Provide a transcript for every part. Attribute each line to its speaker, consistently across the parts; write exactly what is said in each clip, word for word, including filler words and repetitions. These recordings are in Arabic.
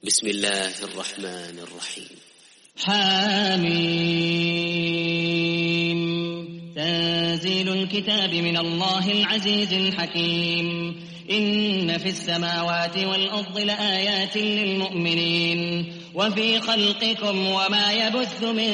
Speaker 1: بسم الله الرحمن الرحيم.
Speaker 2: حاميم. تنزيل الكتاب من الله العزيز الحكيم. إن في السماوات والأرض لآيات للمؤمنين وفي خلقكم وما يبث من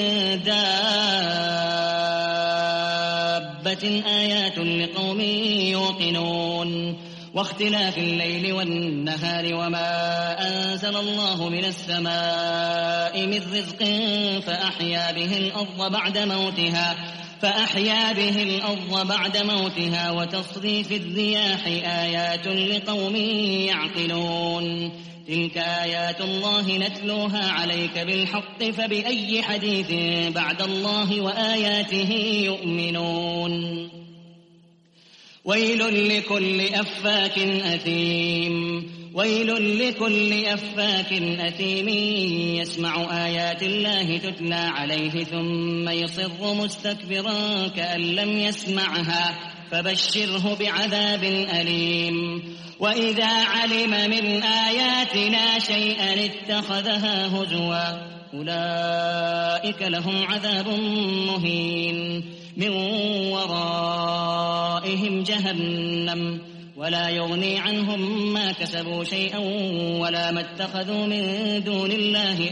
Speaker 2: دابة آيات لقوم يوقنون. واختلاف الليل والنهار وما أنزل الله من السماء من رزق فأحيا به الأرض بعد موتها فأحيا به الأرض بعد موتها وتصريف الرياح آيات لقوم يعقلون. تلك آيات الله نتلوها عليك بالحق فبأي حديث بعد الله وآياته يؤمنون. ويل لكل أفاك أثيم. ويل لكل أفاك أثيم يسمع آيات الله تتلى عليه ثم يصر مستكبرا كأن لم يسمعها فبشره بعذاب أليم. وإذا علم من آياتنا شيئا اتخذها هزوا أولئك لهم عذاب مهين من ورائهم جهنم ولا يغني عنهم ما كسبوا شيئا ولا ما اتخذوا من دون الله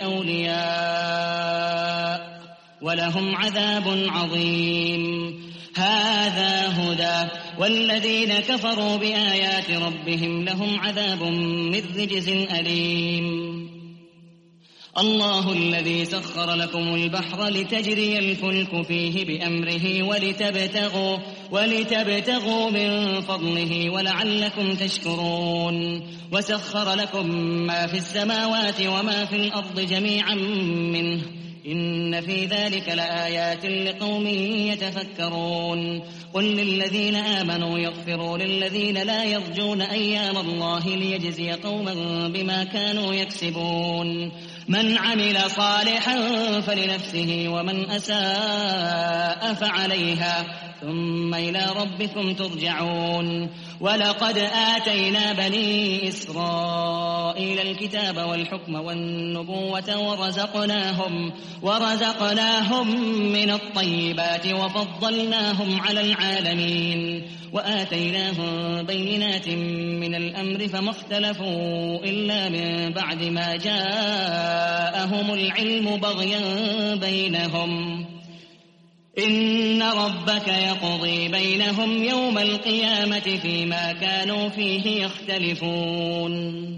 Speaker 2: أولياء ولهم عذاب عظيم. هذا هدى والذين كفروا بآيات ربهم لهم عذاب من رجز أليم. الله الذي سخر لكم البحر لتجري الفلك فيه بأمره ولتبتغوا, ولتبتغوا من فضله ولعلكم تشكرون. وسخر لكم ما في السماوات وما في الأرض جميعا منه إن في ذلك لآيات لقوم يتفكرون. قل للذين آمنوا يغفروا للذين لا يرجون أيام الله ليجزي قوما بما كانوا يكسبون. من عمل صالحا فلنفسه ومن أساء فعليها ثم إلى ربكم ترجعون. ولقد آتينا بني إسرائيل الكتاب والحكم والنبوة ورزقناهم, ورزقناهم من الطيبات وفضلناهم على العالمين وآتيناهم بينات من الأمر فما اختلفوا إلا من بعد ما جاءهم العلم بغيا بينهم. إن ربك يقضي بينهم يوم القيامة فيما كانوا فيه يختلفون.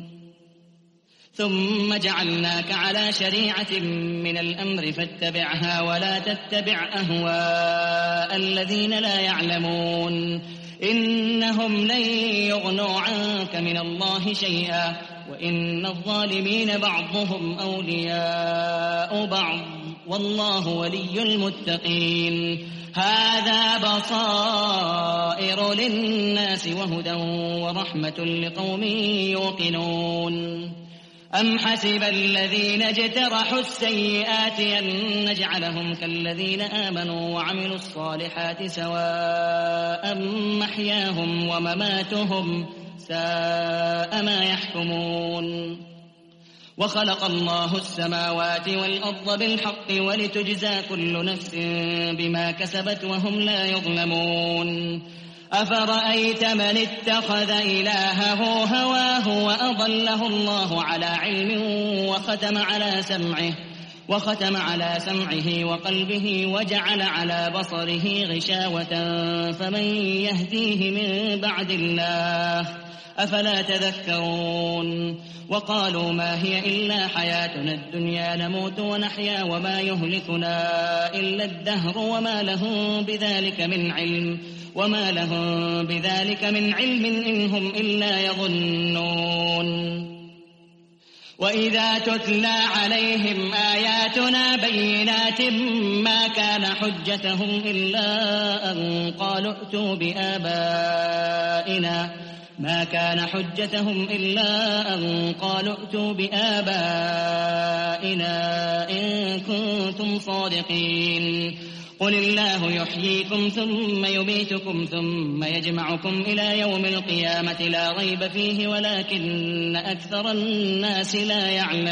Speaker 2: ثم جعلناك على شريعة من الأمر فاتبعها ولا تتبع أهواء الذين لا يعلمون. إنهم لن يغنوا عنك من الله شيئا وإن الظالمين بعضهم أولياء بعض والله ولي المتقين. هذا بصائر للناس وهدى ورحمة لقوم يوقنون. أم حسب الذين اجترحوا السيئات أن نجعلهم كالذين آمنوا وعملوا الصالحات سواء محياهم ومماتهم ساء ما يحكمون. وخلق الله السماوات والأرض بالحق ولتجزى كل نفس بما كسبت وهم لا يظلمون. أفرأيت من اتخذ إلهه هواه وأضله الله على علم وختم على سمعه وختم على سمعه وقلبه وجعل على بصره غشاوة فمن يهديه من بعد الله أفلا تذكرون. وقالوا ما هي إلا حياتنا الدنيا نموت ونحيا وما يهلكنا إلا الدهر وما لهم بذلك من علم وما لهم بذلك من علم إن هم إلا يظنون. وإذا تتلى عليهم آياتنا بينات ما كان حجتهم إلا أن قالوا ائتوا بآبائنا ما كان حجتهم إلا أن قالوا ائتوا بآبائنا إن كنتم صادقين. قل الله يحييكم ثم يميتكم ثم يجمعكم إلى يوم القيامة لا ريب فيه ولكن أكثر الناس لا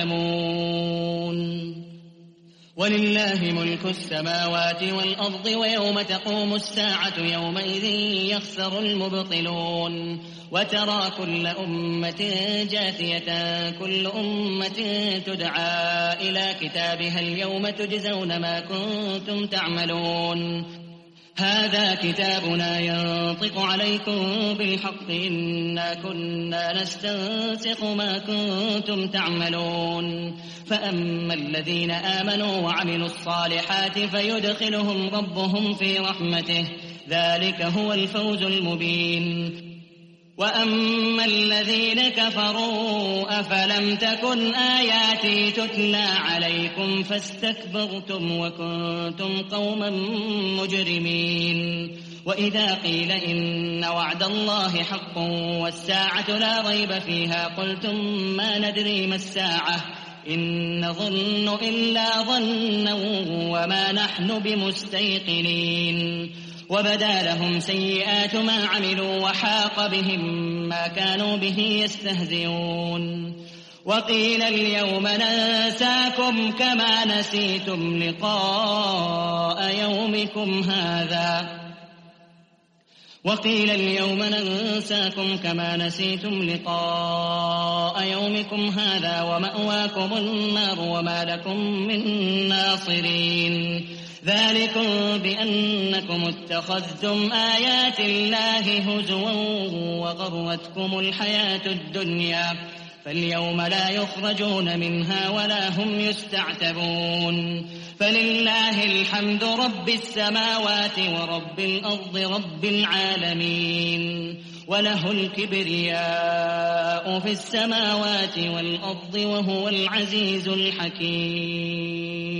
Speaker 2: يعلمون ولله ملك السماوات والأرض ويوم تقوم الساعة يومئذ يخسر المبطلون وترى كل أمة جاثية كل أمة تدعى إلى كتابها اليوم تجزون ما كنتم تعملون هذا كتابنا ينطق عليكم بالحق إنا كنا نستنسخ ما كنتم تعملون فأما الذين آمنوا وعملوا الصالحات فيدخلهم ربهم في رحمته ذلك هو الفوز المبين وأما الذين كفروا أفلم تكن آياتي تتلى عليكم فاستكبرتم وكنتم قوما مجرمين وإذا قيل إن وعد الله حق والساعة لا ريب فيها قلتم ما ندري ما الساعة إن نظن إلا ظنا وما نحن بمستيقنين وبدا لهم سيئات ما عملوا وحاق بهم ما كانوا به يستهزئون وقيل اليوم ننساكم كما نسيتم لقاء يومكم هذا وقيل اليوم ننساكم كما نسيتم لقاء يومكم هذا ومأواكم النار وما لكم من ناصرين ذلكم بأنكم اتخذتم آيات الله هزوا وغرتكم الحياة الدنيا فاليوم لا يخرجون منها ولا هم يستعتبون فلله الحمد رب السماوات ورب الأرض رب العالمين وله الكبرياء في السماوات والأرض وهو العزيز الحكيم